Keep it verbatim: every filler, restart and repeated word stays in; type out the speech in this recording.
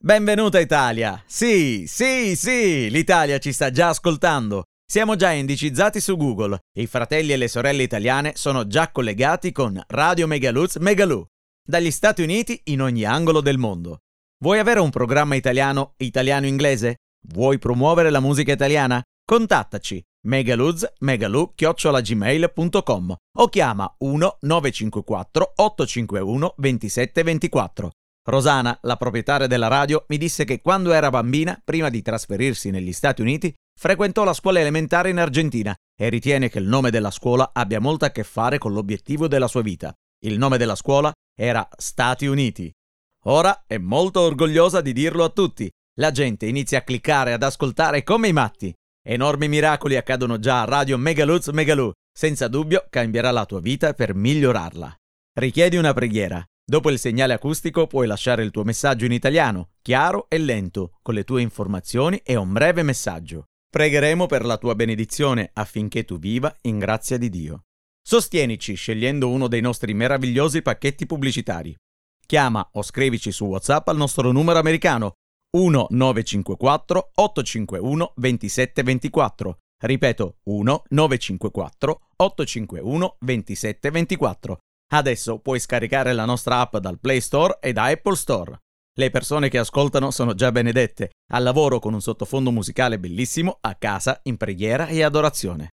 Benvenuta Italia! Sì, sì, sì, l'Italia ci sta già ascoltando. Siamo già indicizzati su Google. I fratelli e le sorelle italiane sono già collegati con Radio Megaluz Megaloo, dagli Stati Uniti in ogni angolo del mondo. Vuoi avere un programma italiano, italiano-inglese? Vuoi promuovere la musica italiana? Contattaci megaluz megaloo chiocciola gmail punto com o chiama uno nove cinque quattro otto cinque uno due sette due quattro. Rosana, la proprietaria della radio, mi disse che quando era bambina, prima di trasferirsi negli Stati Uniti, frequentò la scuola elementare in Argentina e ritiene che il nome della scuola abbia molto a che fare con l'obiettivo della sua vita. Il nome della scuola era Stati Uniti. Ora è molto orgogliosa di dirlo a tutti. La gente inizia a cliccare e ad ascoltare come i matti. Enormi miracoli accadono già a Radio Megaluz Megaloo. Senza dubbio cambierà la tua vita per migliorarla. Richiedi una preghiera. Dopo il segnale acustico puoi lasciare il tuo messaggio in italiano, chiaro e lento, con le tue informazioni e un breve messaggio. Pregheremo per la tua benedizione affinché tu viva in grazia di Dio. Sostienici scegliendo uno dei nostri meravigliosi pacchetti pubblicitari. Chiama o scrivici su WhatsApp al nostro numero americano uno nove cinque quattro otto cinque uno due sette due quattro. Ripeto, uno nove cinque quattro otto cinque uno due sette due quattro. Adesso puoi scaricare la nostra app dal Play Store e da Apple Store. Le persone che ascoltano sono già benedette, al lavoro con un sottofondo musicale bellissimo, a casa, in preghiera e adorazione.